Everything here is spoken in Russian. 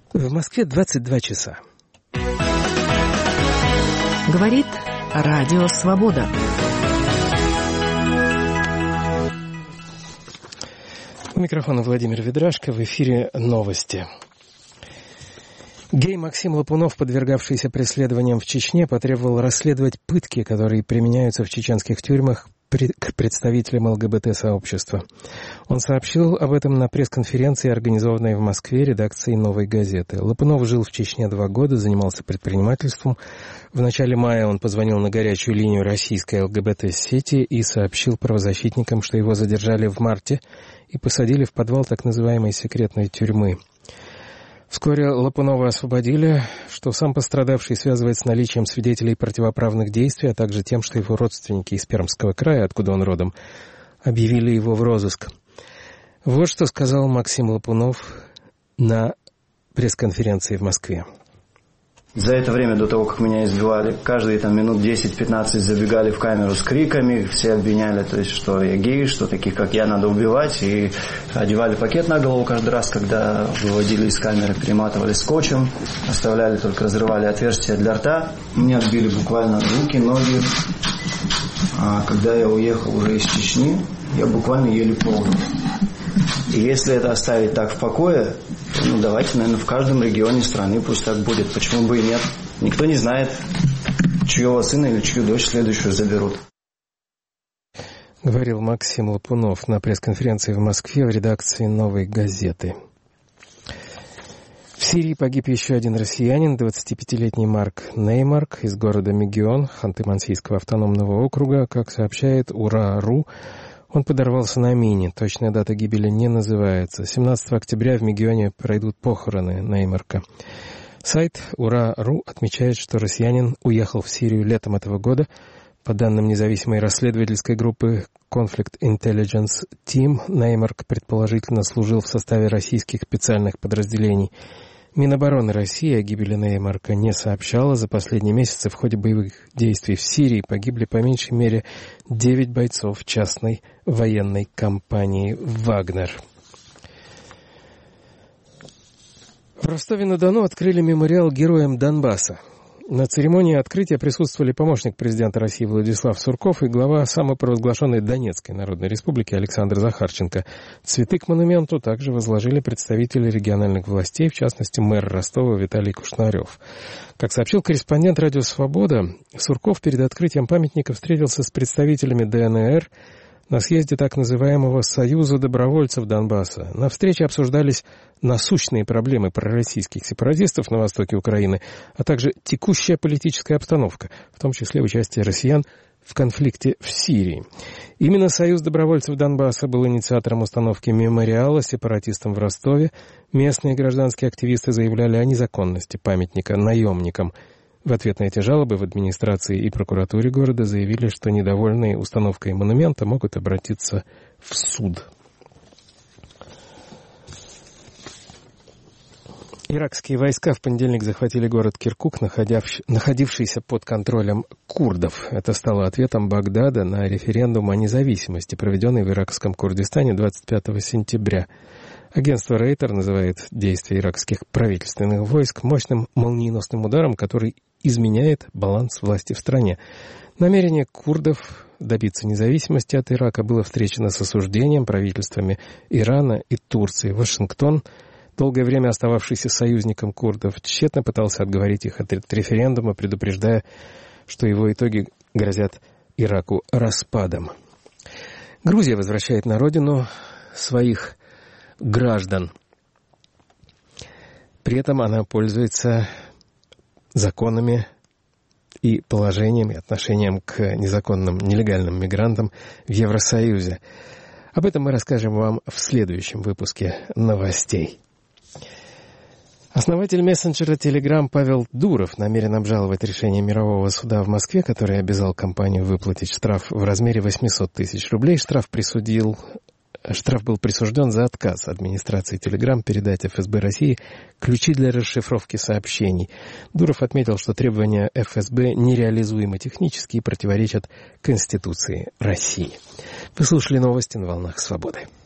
В Москве 22 часа. Говорит Радио Свобода. У микрофона Владимир Ведрашко, в эфире новости. Гей Максим Лопунов, подвергавшийся преследованиям в Чечне, потребовал расследовать пытки, которые применяются в чеченских тюрьмах к представителям ЛГБТ-сообщества. Он сообщил об этом на пресс-конференции, организованной в Москве редакцией «Новой газеты». Лопунов жил в Чечне 2 года, занимался предпринимательством. В начале мая он позвонил на горячую линию российской ЛГБТ-сети и сообщил правозащитникам, что его задержали в марте и посадили в подвал так называемой секретной тюрьмы. Вскоре Лопунова освободили, что сам пострадавший связывает с наличием свидетелей противоправных действий, а также тем, что его родственники из Пермского края, откуда он родом, объявили его в розыск. Вот что сказал Максим Лопунов на пресс-конференции в Москве. За это время, до того, как меня избивали, каждые минут 10-15 забегали в камеру с криками, все обвиняли, то есть, что я гей, что таких, как я, надо убивать, и одевали пакет на голову каждый раз, когда выводили из камеры, перематывали скотчем, оставляли, только разрывали отверстия для рта. Мне отбили буквально руки, ноги. А когда я уехал уже из Чечни, я буквально еле ползал. И если это оставить так в покое, то, давайте, наверное, в каждом регионе страны пусть так будет. Почему бы и нет? Никто не знает, чьего сына или чью дочь следующую заберут. Говорил Максим Лопунов на пресс-конференции в Москве в редакции «Новой газеты». В Сирии погиб еще один россиянин, 25-летний Марк Неймарк из города Мегион, Ханты-Мансийского автономного округа. Как сообщает УРА.ру, он подорвался на мине. Точная дата гибели не называется. 17 октября в Мегионе пройдут похороны Неймарка. Сайт УРА.ру отмечает, что россиянин уехал в Сирию летом этого года. По данным независимой расследовательской группы Conflict Intelligence Team, Неймарк предположительно служил в составе российских специальных подразделений. Минобороны России о гибели Неймарка не сообщала. За последние месяцы в ходе боевых действий в Сирии погибли по меньшей мере 9 бойцов частной военной компании «Вагнер». В Ростове-на-Дону открыли мемориал героям Донбасса. На церемонии открытия присутствовали помощник президента России Владислав Сурков и глава самопровозглашенной Донецкой Народной Республики Александр Захарченко. Цветы к монументу также возложили представители региональных властей, в частности, мэр Ростова Виталий Кушнарев. Как сообщил корреспондент «Радио Свобода», Сурков перед открытием памятника встретился с представителями ДНР на съезде так называемого «Союза добровольцев Донбасса». На встрече обсуждались насущные проблемы пророссийских сепаратистов на востоке Украины, а также текущая политическая обстановка, в том числе участие россиян в конфликте в Сирии. Именно Союз добровольцев Донбасса был инициатором установки мемориала сепаратистам в Ростове. Местные гражданские активисты заявляли о незаконности памятника наемникам. В ответ на эти жалобы в администрации и прокуратуре города заявили, что недовольные установкой монумента могут обратиться в суд. Иракские войска в понедельник захватили город Киркук, находившийся под контролем курдов. Это стало ответом Багдада на референдум о независимости, проведенный в иракском Курдистане 25 сентября. Агентство Рейтер называет действия иракских правительственных войск мощным молниеносным ударом, который изменяет баланс власти в стране. Намерение курдов добиться независимости от Ирака было встречено с осуждением правительствами Ирана и Турции. Вашингтон, долгое время остававшийся союзником курдов, тщетно пытался отговорить их от референдума, предупреждая, что его итоги грозят Ираку распадом. Грузия возвращает на родину своих граждан. При этом она пользуется законами и положением, и отношением к незаконным, нелегальным мигрантам в Евросоюзе. Об этом мы расскажем вам в следующем выпуске новостей. Основатель мессенджера Telegram Павел Дуров намерен обжаловать решение мирового суда в Москве, который обязал компанию выплатить штраф в размере 800 тысяч рублей. Штраф был присужден за отказ администрации Telegram передать ФСБ России ключи для расшифровки сообщений. Дуров отметил, что требования ФСБ нереализуемы технически и противоречат Конституции России. Вы слушали новости на «Волнах Свободы».